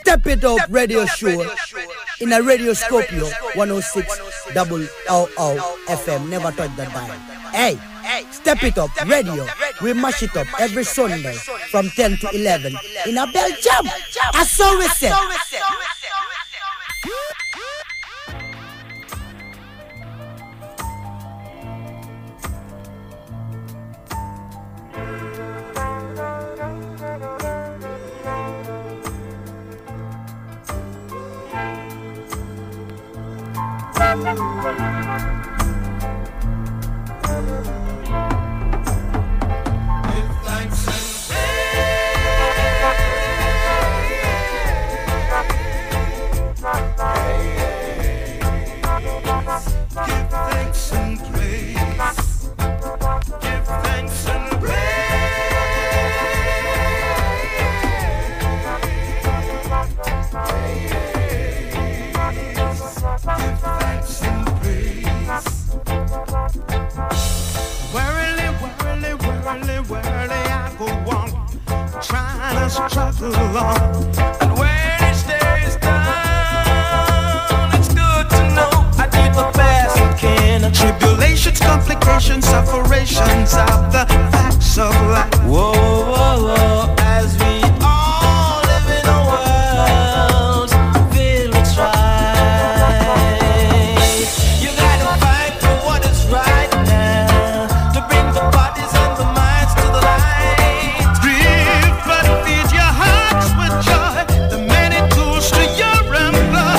Step It Up radio show in a Radio Scorpio 106 double FM. Never touch the dial. Hey, Step It Up radio. We mash it up every Sunday from 10 to 11 in a Belgium. I saw we said. Struggle along, and when each day is done, it's good to know I did the best I can. Tribulations, complications, separations of the facts of life. Whoa, whoa, whoa, as we all live in a world filled with strife. You gotta fight for what is right now to bring the bodies and the minds to the light. Grieve, but feed your hearts with joy. The many tools to your employ.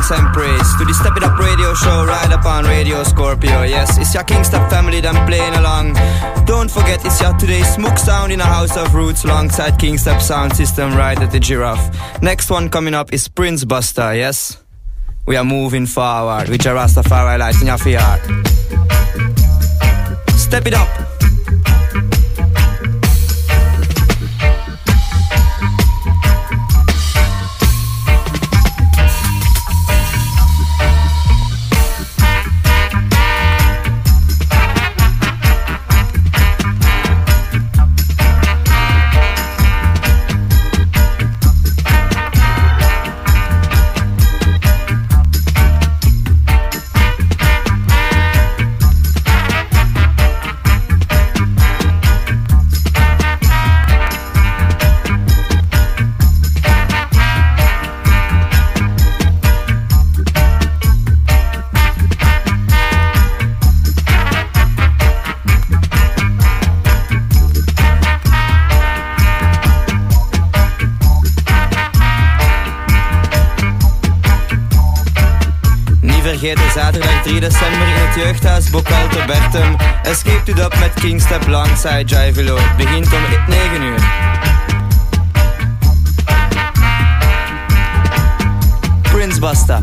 thanks and praise to the Step It Up radio show right up on Radio Scorpio. Yes, it's your Kingstep family them playing along. Don't forget, it's your today's Smoke Sound in a House of Roots alongside Kingstep Sound System right at the Giraffe. Next one coming up is Prince Buster, yes? We are moving forward with your Rastafari lights in your VR. Step it up. Vergeten zaterdag 3 december in het jeugdhuis Bokal te Bertum. Escape it up met Kingstep alongside Jivelo. Het begint om 9 uur. Prince Buster.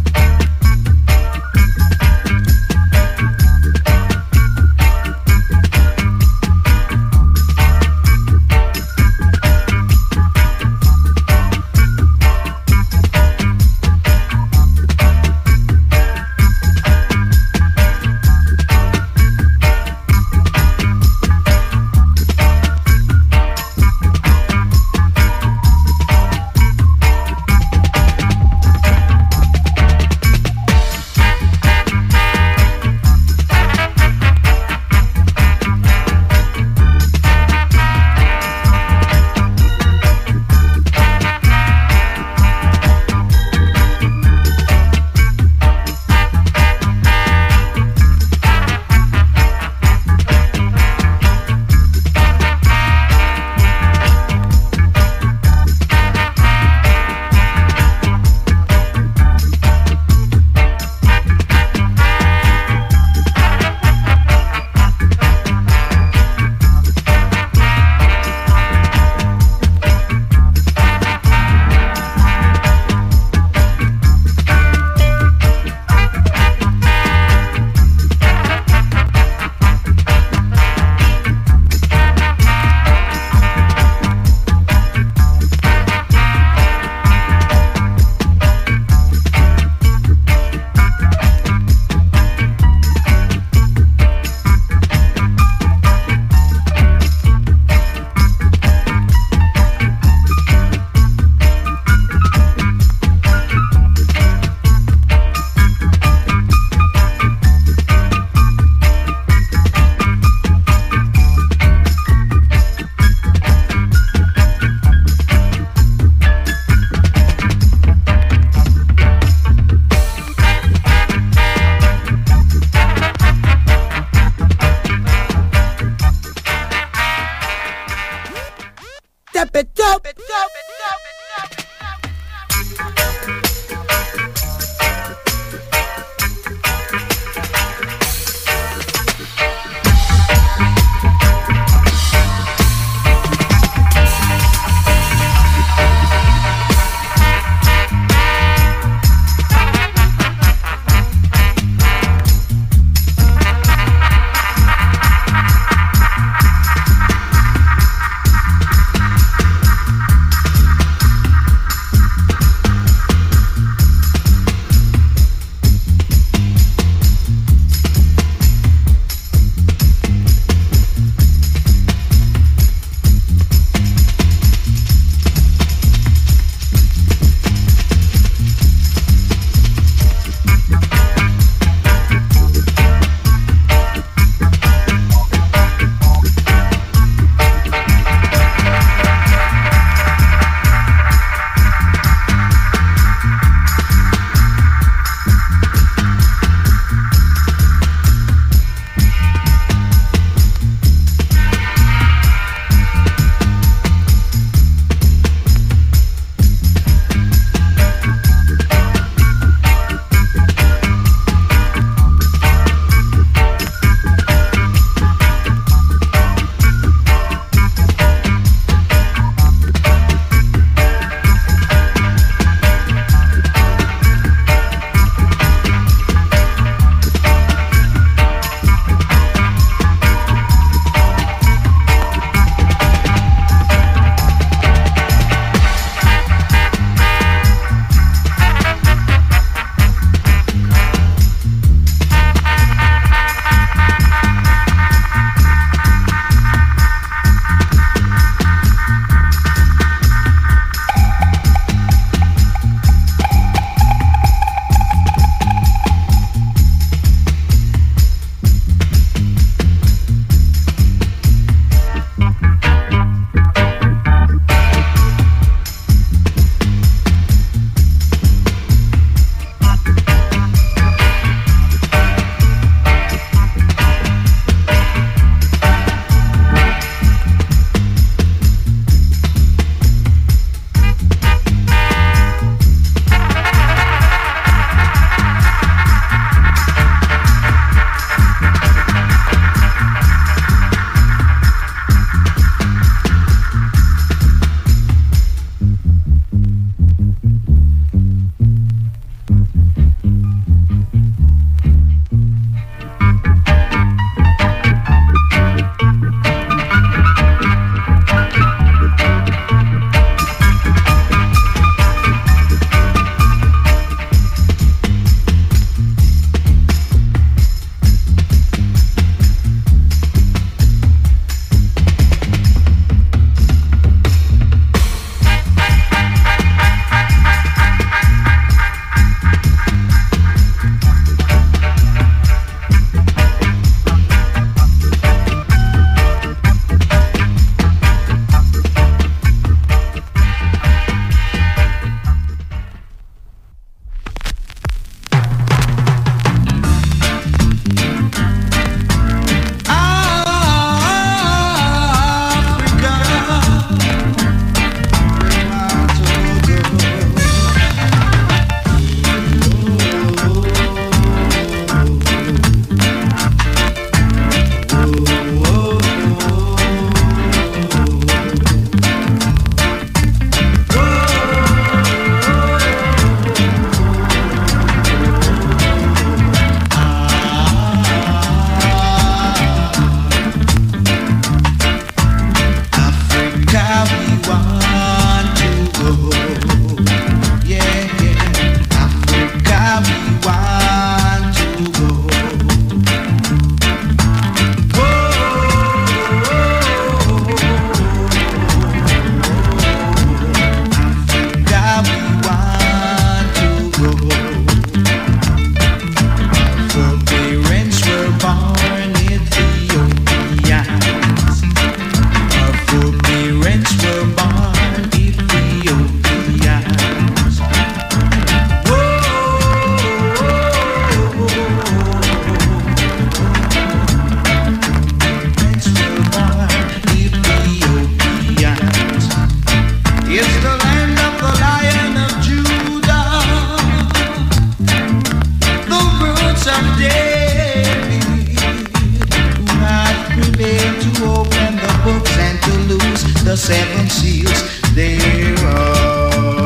seven seals thereof.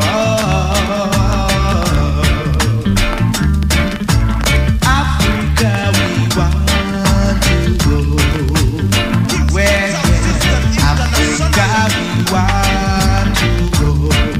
Africa, we want to go. Where Africa, we want to go.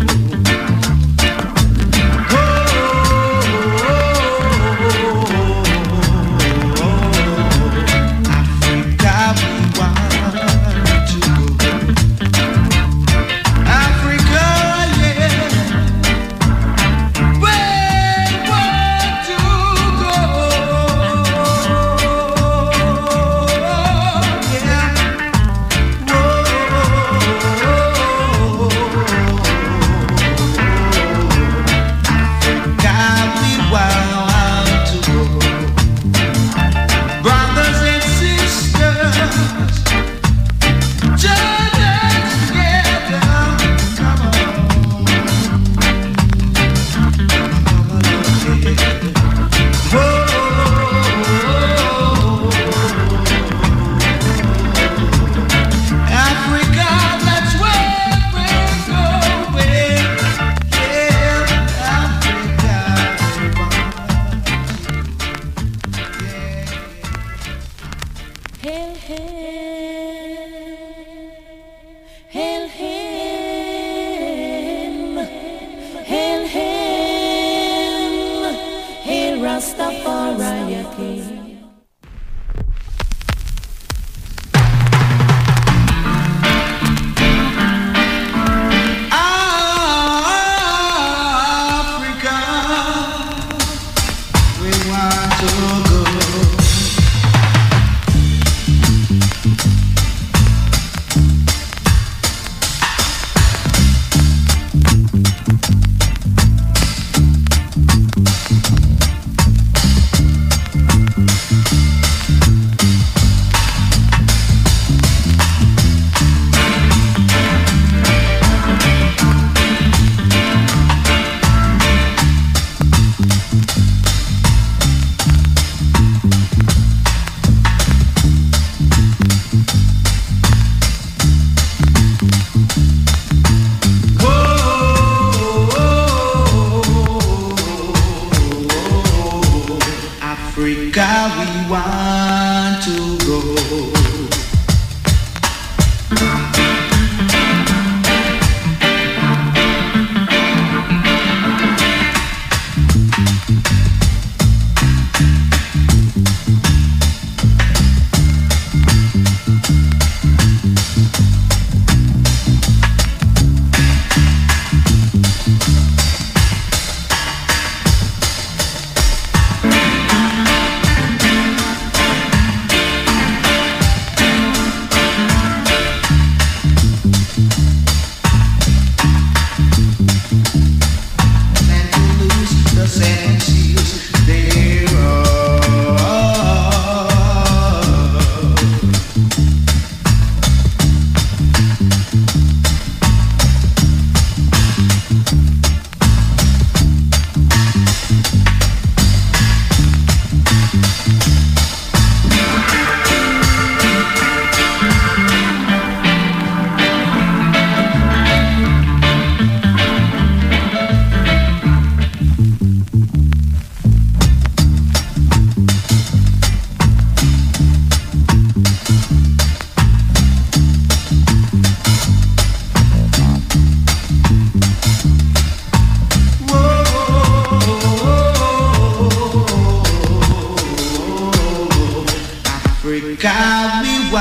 Africa, we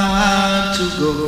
want to go.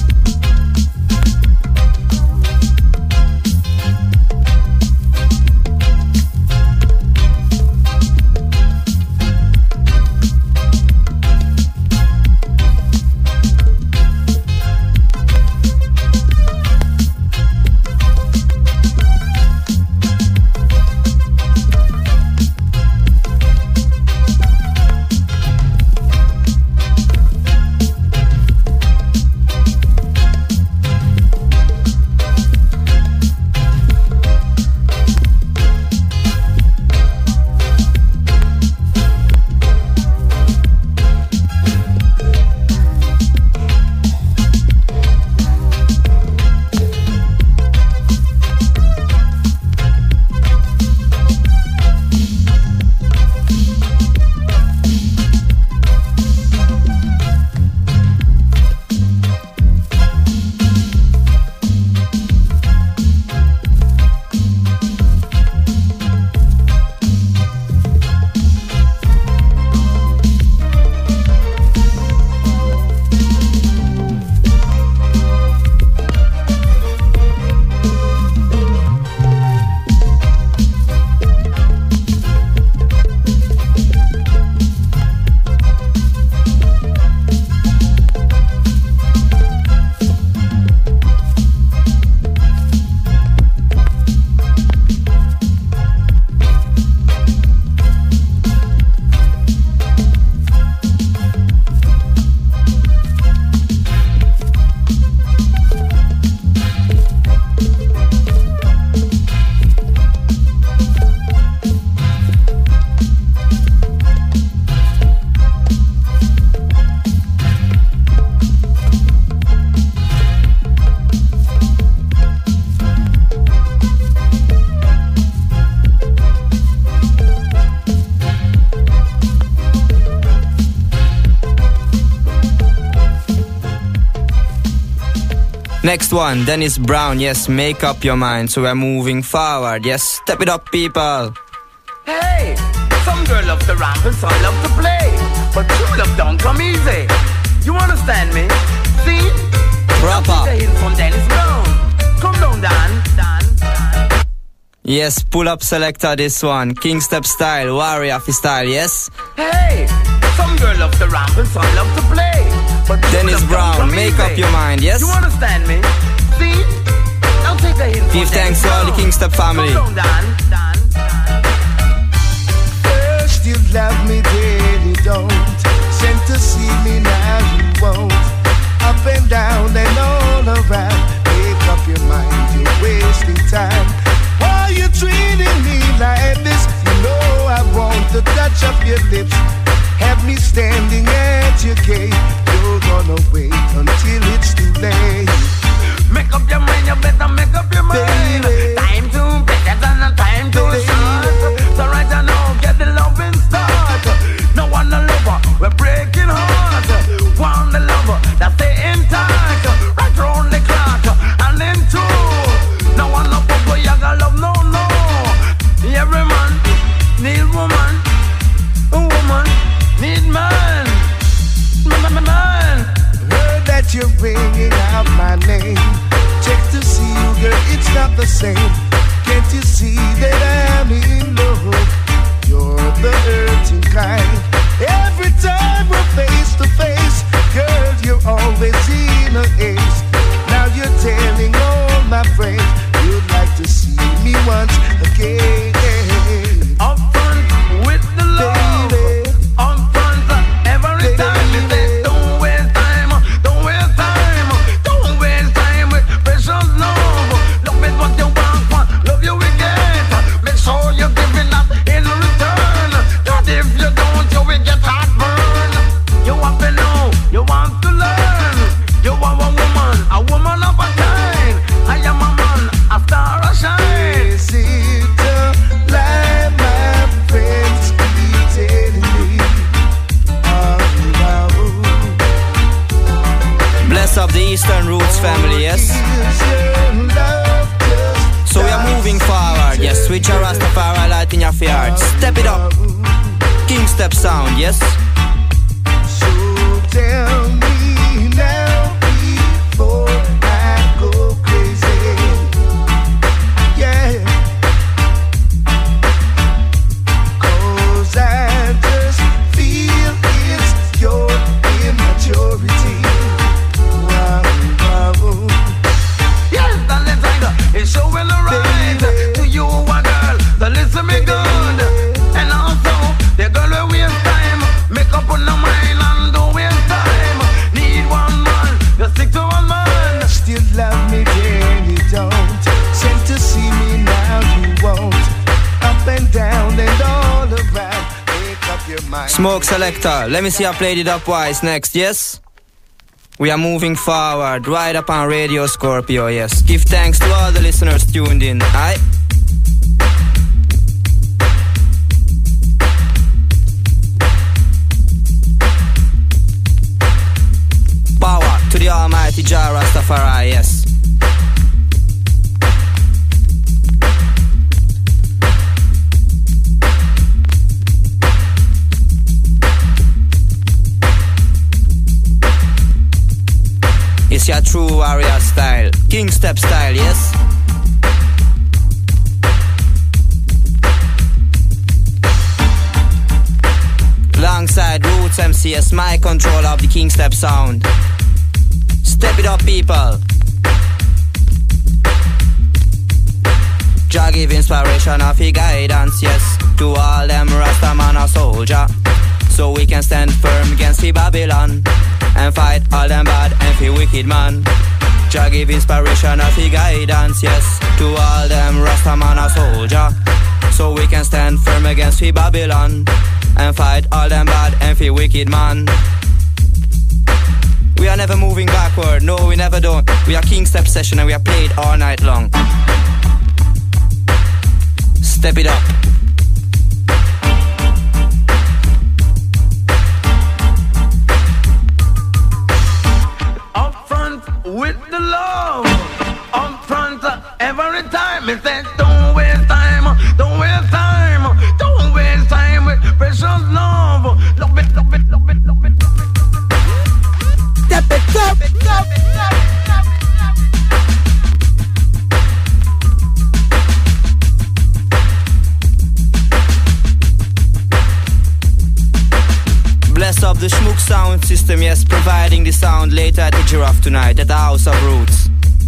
Next one, Dennis Brown, yes, make up your mind. So we're moving forward, yes, step it up, people. Hey, some girl love to ramp and some love to play, but true love don't come easy. You understand me? See? Proper. The hit from Dennis Brown. Come down, Dan. Yes, pull up selector this one. King Step style, warrior style, yes? Hey, some girl love to ramp and some love to play, but Dennis Brown, make up your mind, yes? You understand me? See? Now take the hint. Give thanks to all the King Step family. Come down, Dan. First you love me, then you don't. Sent to see me, now you won't. Up and down and all around. Make up your mind, you're wasting time. Why you treating me like this? You know I want to touch up your lips. Have me standing at your gate. You're gonna wait until it's too late. Make up your mind, you better make up your mind. Baby. Time to better than a time to start. So right now, get the loving start. No one a lover, we're breaking heart. One the lover, that's the intact. Right round the clock, and then two. No one no papa, you got love, no. Every man need woman, woman need man. Heard that you're ringing out my name. Check to see you, girl, it's not the same. Can't you see that I'm in love? You're the hurting kind. Every time we're face to face, girl, you're always in a haze. Now you're telling all my friends you'd like to see me once again. Up front with the love. Baby. Up front every time you say don't waste time, don't waste time, don't waste time with precious love. Love is what you want, love you will get. Make sure you're giving up in return. Not if you don't, you will get heartburn. You want to know, you want to learn. You are a woman of a kind. I am a man, a star, a shine. Is it a lie my friends keep telling me? Bless up the Eastern Roots family, yes? So we are moving forward, yes? Switch your Rastafari light in your yard. Step it up. King Step sound, yes? So tell me now before I go crazy. Yeah. 'Cause I just feel it's your immaturity. Wow. Yes, the little is showing the right to you, a girl. So listen me good, and also the girl will waste time. Make up on the mind and don't waste time. Need one man, you stick to one man. Still love me, then you don't. Sent to see me, now you won't. Up and down and all around. Make up your mind. Smoke selector, let me see I played it up wise next, yes? We are moving forward, right up on Radio Scorpio, yes. Give thanks to all the listeners tuned in, aight? Power to the almighty Jah Rastafari, yes. It's your true warrior style, King Step style, yes? Alongside Roots MCS, my control of the King Step sound. Step it up, people. Jah give inspiration of his guidance, yes. To all them Rasta man a soldier, so we can stand firm against the Babylon and fight all them bad and the wicked man. Jah give inspiration of his guidance, yes. To all them Rasta man a soldier, so we can stand firm against the Babylon and fight all them bad and the wicked man. We are never moving backward, no we never don't. We are King Step session and we are played all night long. Step it up. Up front with the love. Bless up the Schmook sound system, yes, providing the sound later at the Giraffe tonight at the House of Roots.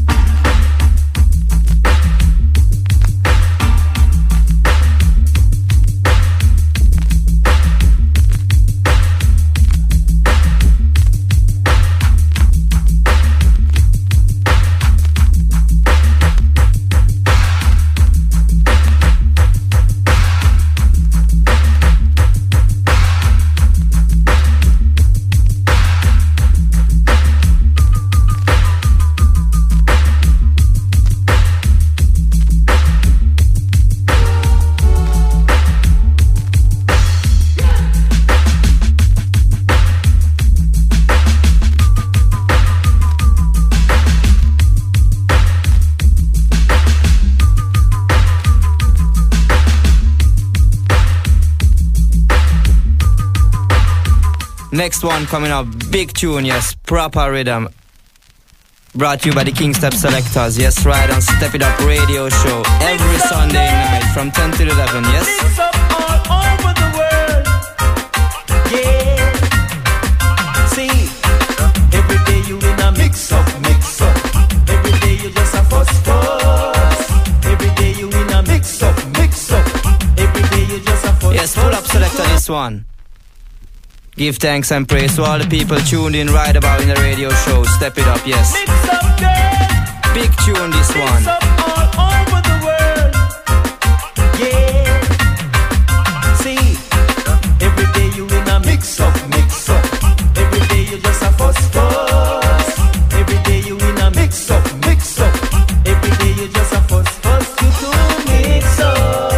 Next one coming up, big tune, yes, proper rhythm. Brought to you by the King Step Selectors, yes, right on Step It Up Radio Show every Sunday night from 10 to 11, yes? Mix up all over the world, yeah. See, every day you in a mix up. Every day you just a fuss. Every day you in a mix up. Every day you just a fuss. Yes, pull up selector this one. Give thanks and praise to all the people tuned in right about in the radio show. Step It Up, yes. Mix up, girl. Big tune this one. Mix up all over the world, yeah. See, every day you in a mix up. Every day you just a fuss. Every day you in a mix up. Every day you just a fuss. You do mix up.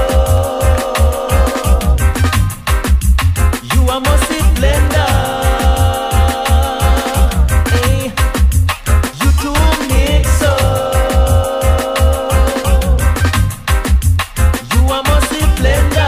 You a musty blender. Hey, you do mix up. You a musty blender.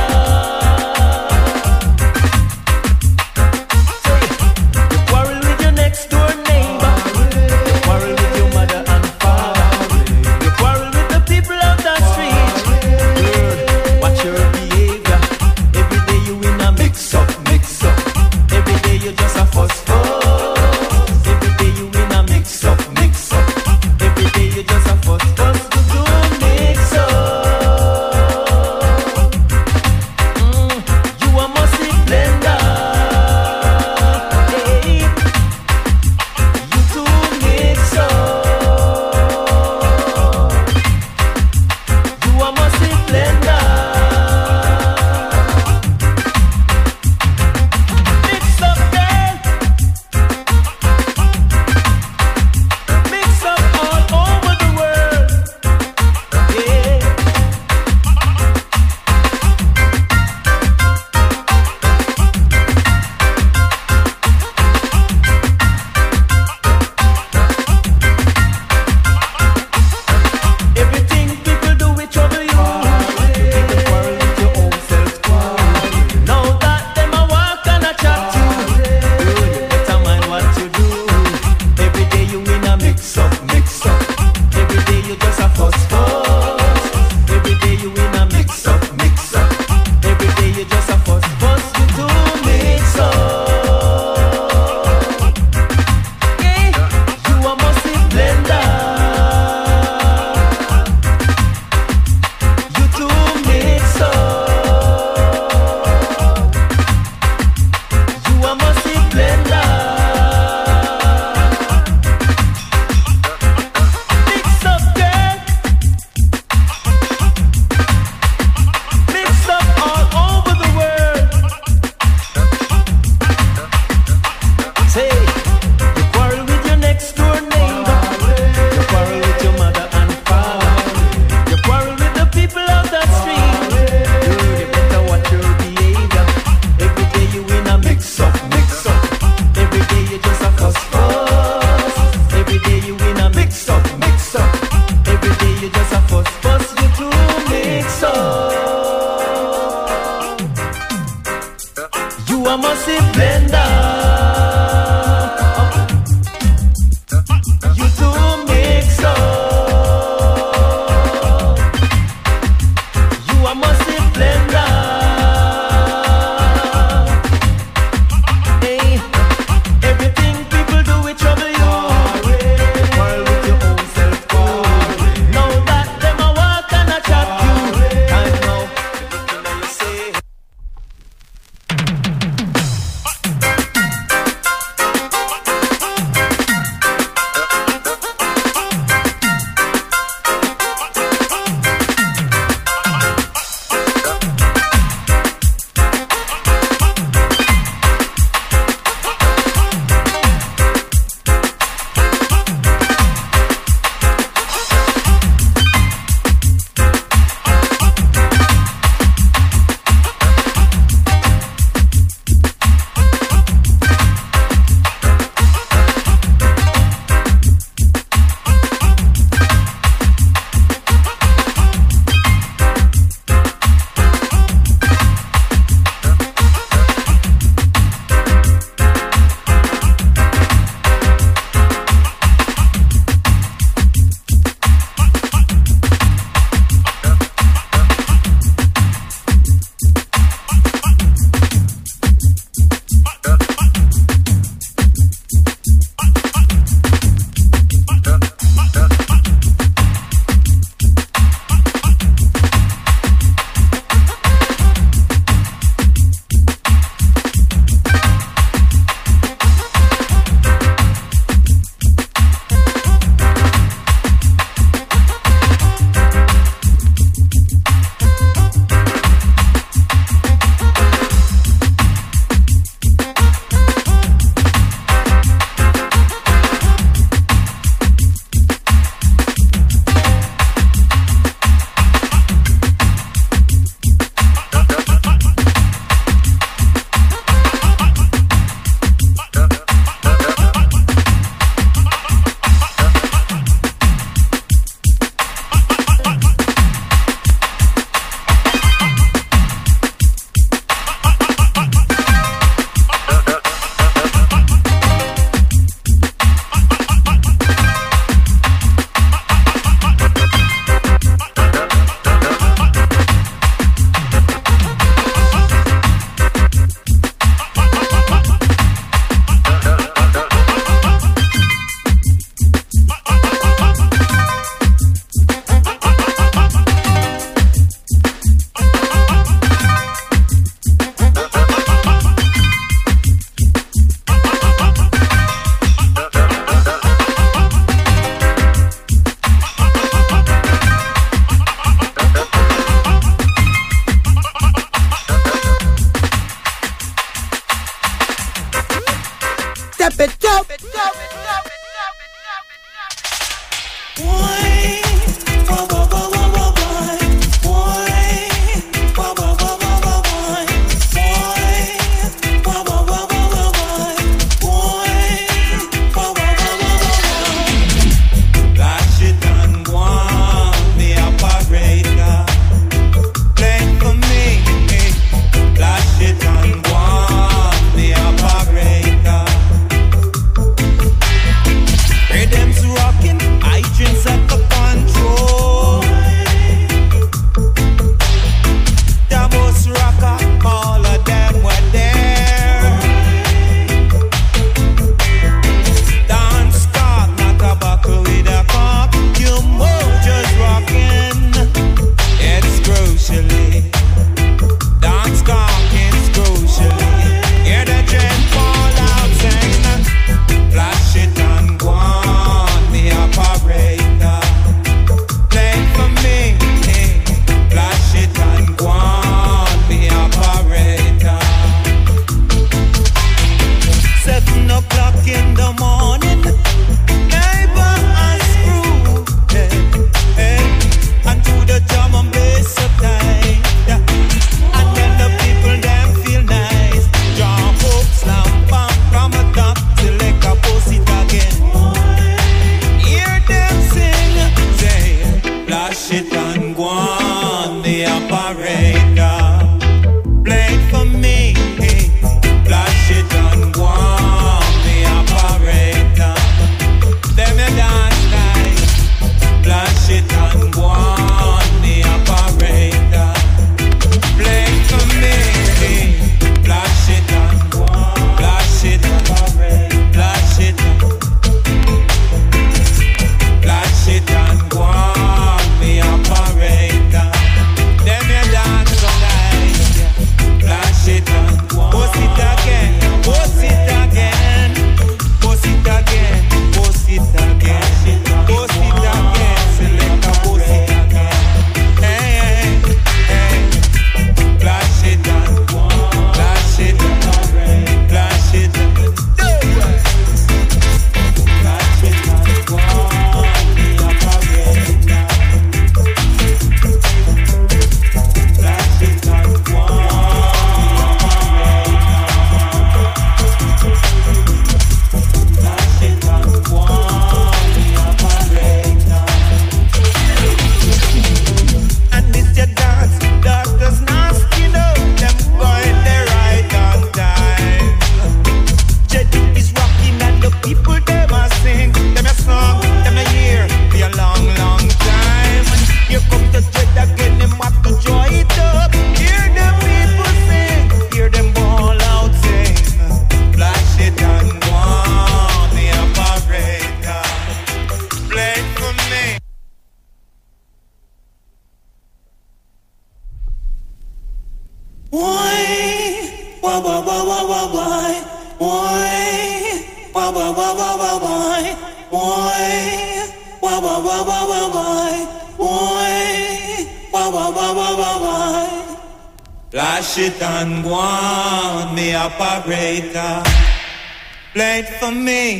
You quarrel with your next door neighbor. You quarrel with your mother and father. You quarrel with the people of that street. Girl, watch your behavior. Every day you in a mix up. Every day you just a fuss. Every day you in a mix up. Every day you just a fuss. You do mix up. You a musty blender. Hey, you do mix up. You a musty blender. Mix up, girl. Mix up all over the world, yeah. Everything people do it trouble you. You keep the quarrel with your own self. Now that them a walk and a chat you, you better mind what you do. Every day you in a mix up. Every day you just a fuss. Every day you in a mix up. Every day you just a fuss. You do mix up. Hey, you a musty blender. You do mix up. You a musty blender. Mix up, girl. Mix up all over the world. Say, you quarrel with your next door neighbor. You quarrel with your mother and father. You quarrel with the people of that street. Girl, you better watch your behavior. Every day you in a mix up. Every day you just a fuss. Every day you in a mix up. Every day you just a fuss. You do mix up. You a musty blender. You do mix up. You a musty blender. step it up. Flash it and go on, me operator. Play it for me.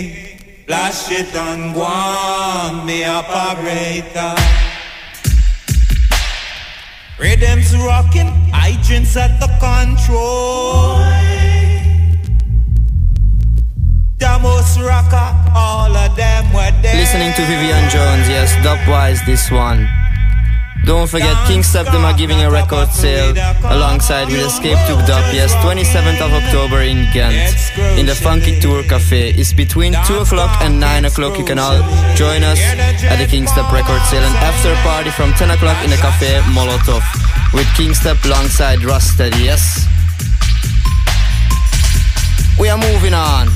Flash it and go on, me operator. Rhythms rocking, hydrants at the control. Damos rocker, all of them were there. Listening to Vivian Jones, yes, dubwise this one. Don't forget, Kingstep them are giving a record sale alongside with Escape Tube Dub, yes, 27th of October in Ghent, in the Funky Tour Cafe. It's between 2 o'clock and 9 o'clock. You can all join us at the Kingstep record sale. And after party from 10 o'clock in the Cafe Molotov with Kingstep alongside Rusted, yes. We are moving on.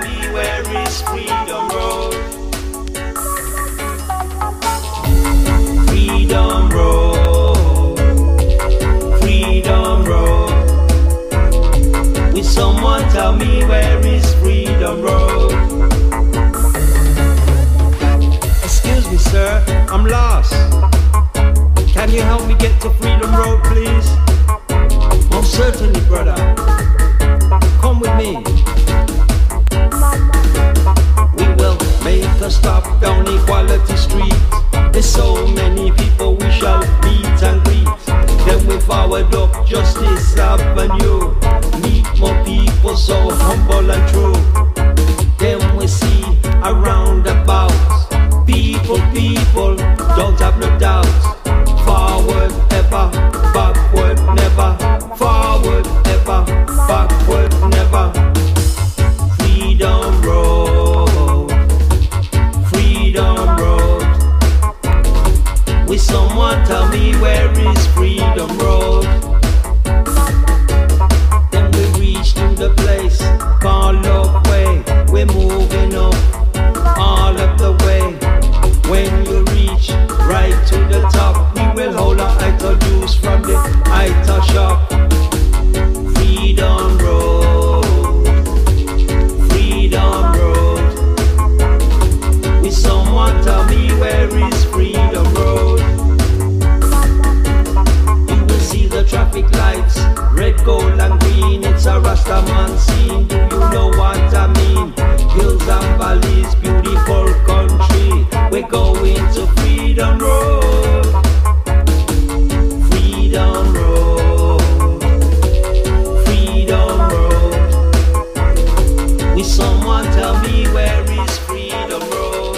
me where is Freedom Road? Freedom Road, Freedom Road. Will someone tell me where is Freedom Road? Excuse me, sir, I'm lost. Can you help me get to Freedom Road, please? Most certainly, brother. Come with me. We will make a stop down Equality Street. There's so many people we shall meet and greet. Then we forward up Justice Avenue. Meet more people so humble and true. Then we see a roundabout. People, people, don't have no doubt. Forward ever, backward never. Forward ever, backward never. Freedom Road, Freedom Road. Will someone tell me where is Freedom Road? Then we reach to the place called Love Way. We're moving up all of the way. When you reach right to the top, we will hold our ital juice from the ital shop. Freedom Road, Freedom Road. Will someone tell me where is Freedom Road? You will see the traffic lights, red, gold and green. It's a Rastaman scene. Do you know what I mean? Hills and valleys, beautiful country. We're going to Freedom Road, Freedom Road, Freedom Road. Will someone tell me where is Freedom Road?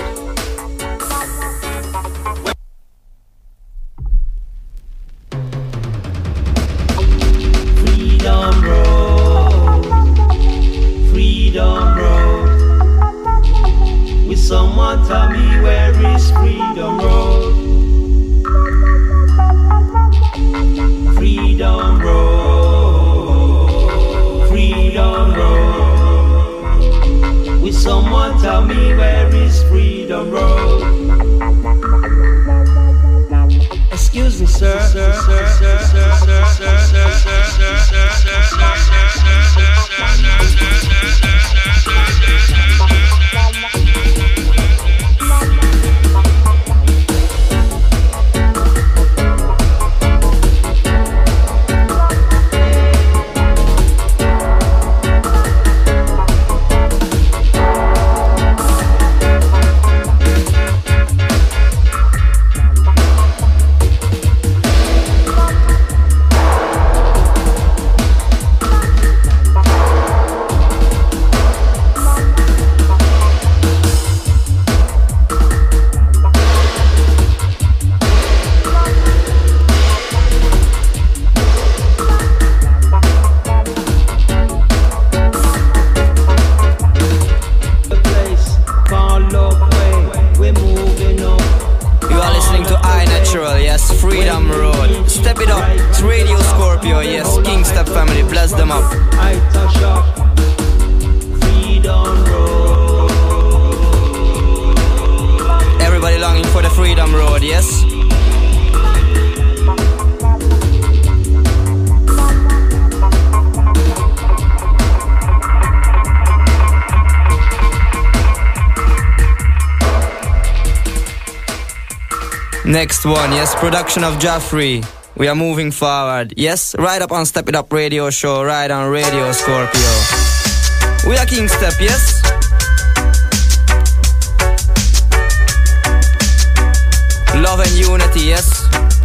Freedom Road, Freedom Road. Will someone tell me where is Freedom Road? Freedom Road, Freedom Road. Will someone tell me where is Freedom Road? Excuse me, sir. Next one, yes, production of Jaffrey. We are moving forward. Yes, right up on Step It Up Radio Show, right on Radio Scorpio. We are King Step, yes? Love and unity, yes?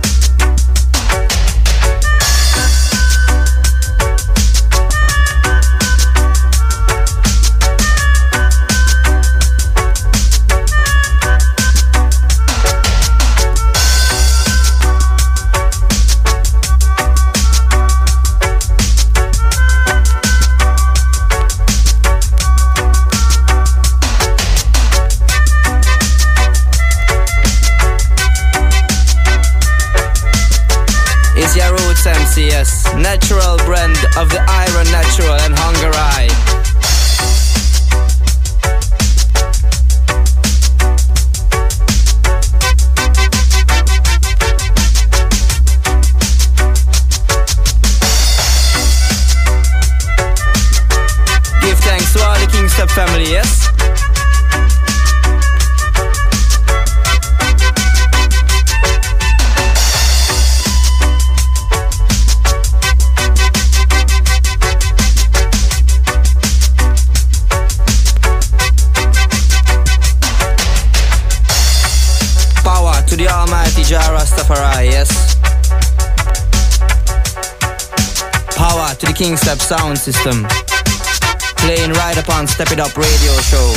MCS, natural blend of the iron natural and hunger eye. to the Almighty Jah Rastafari, yes. Power to the Kingstep sound system. Playing right upon Step It Up radio show.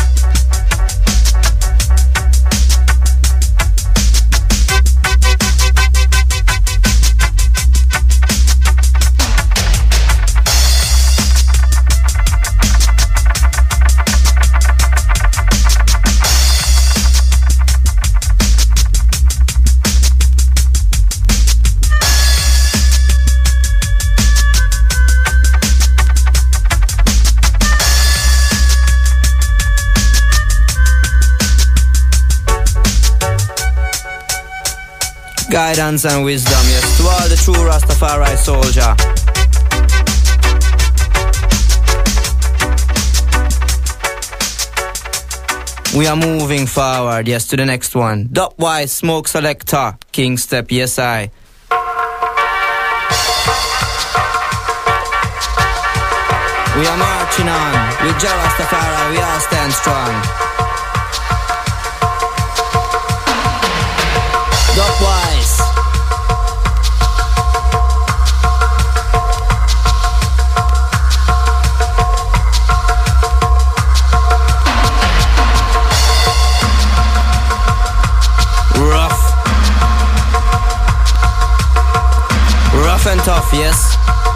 Guidance and wisdom, yes, to all the true Rastafari soldier. We are moving forward, yes, to the next one. Dubwise Smoke Selector, Kingstep, yes I. We are marching on, with Jah Rastafari, we all stand strong. Dubwise. Rough and tough, yes.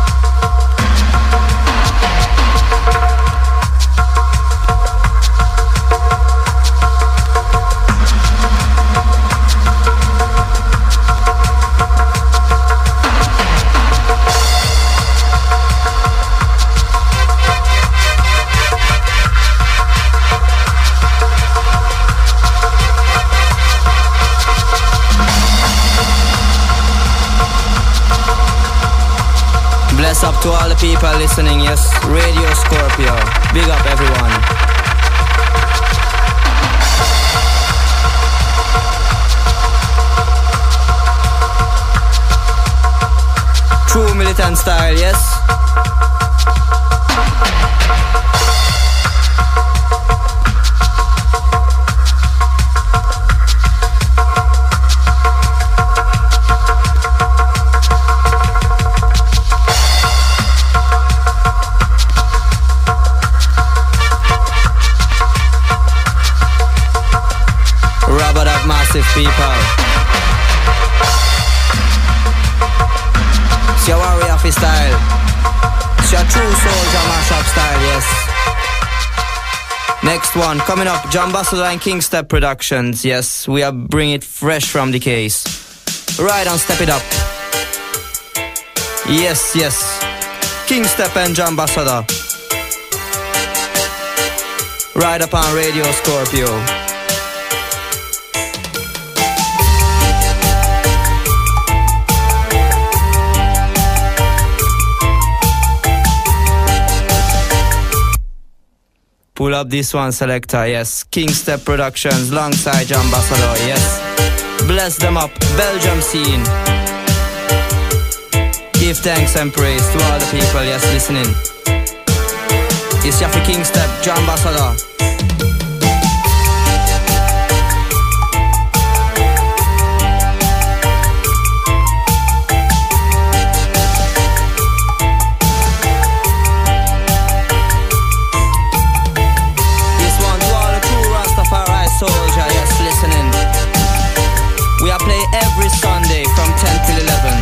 Bless up to all the people listening, yes, Radio Scorpio, big up everyone. True militant style, yes. People, it's your warrior style, it's your true soldier mashup style, yes. Next one coming up, John Ambassador and Kingstep Productions, yes, we are bringing it fresh from the case. Right on, Step It Up. Yes, yes, Kingstep and John Ambassador. Right up on Radio Scorpio. Pull up this one, selector, yes. Kingstep Productions, alongside John Ambassador, yes. Bless them up, Belgium scene. Give thanks and praise to all the people, yes, listening. It's Yafi Kingstep, John Ambassador. Soldier, yes, listening. We are playing every Sunday from 10 till 11.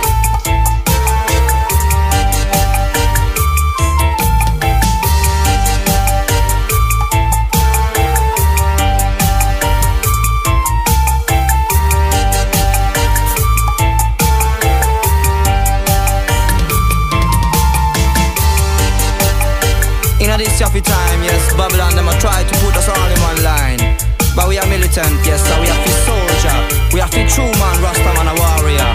In this Yafi time, yes, Babylon, them a try to put us all in one line. But we are militant, yes, so we are fit soldier. We are fit true man, Rasta man, a warrior.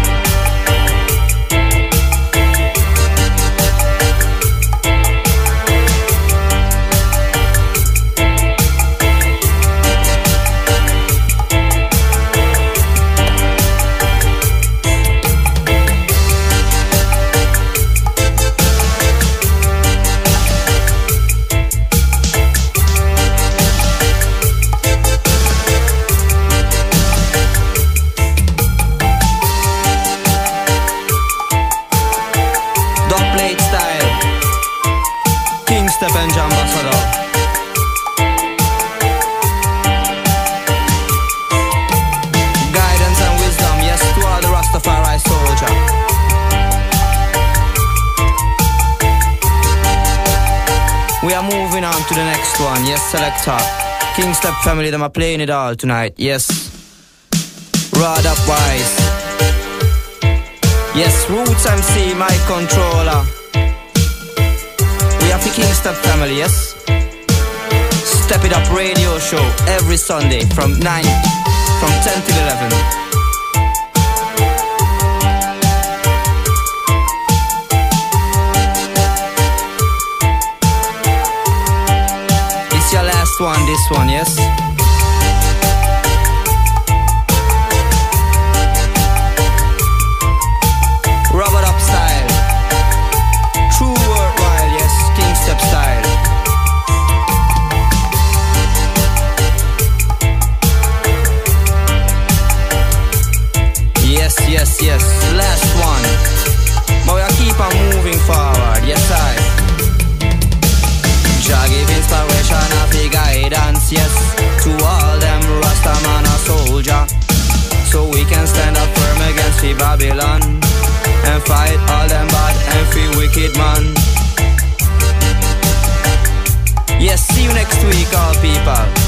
last one, yes, selector. King Step family, them are playing it all tonight, yes. Rod up wise. Yes, Roots MC, my controller. We have the King Step family, yes. Step It Up radio show every Sunday from 10 till 11. It's your last one, this one, yes. Rubber up style. True word wild, yes. King Step style. Yes, yes, yes. Last one. But we keep on moving forward. Yes, I. Jah give inspiration and the guidance, yes. To all them Rasta man a soldier. So we can stand up firm against the Babylon and fight all them bad and free wicked man. Yes, see you next week, all people.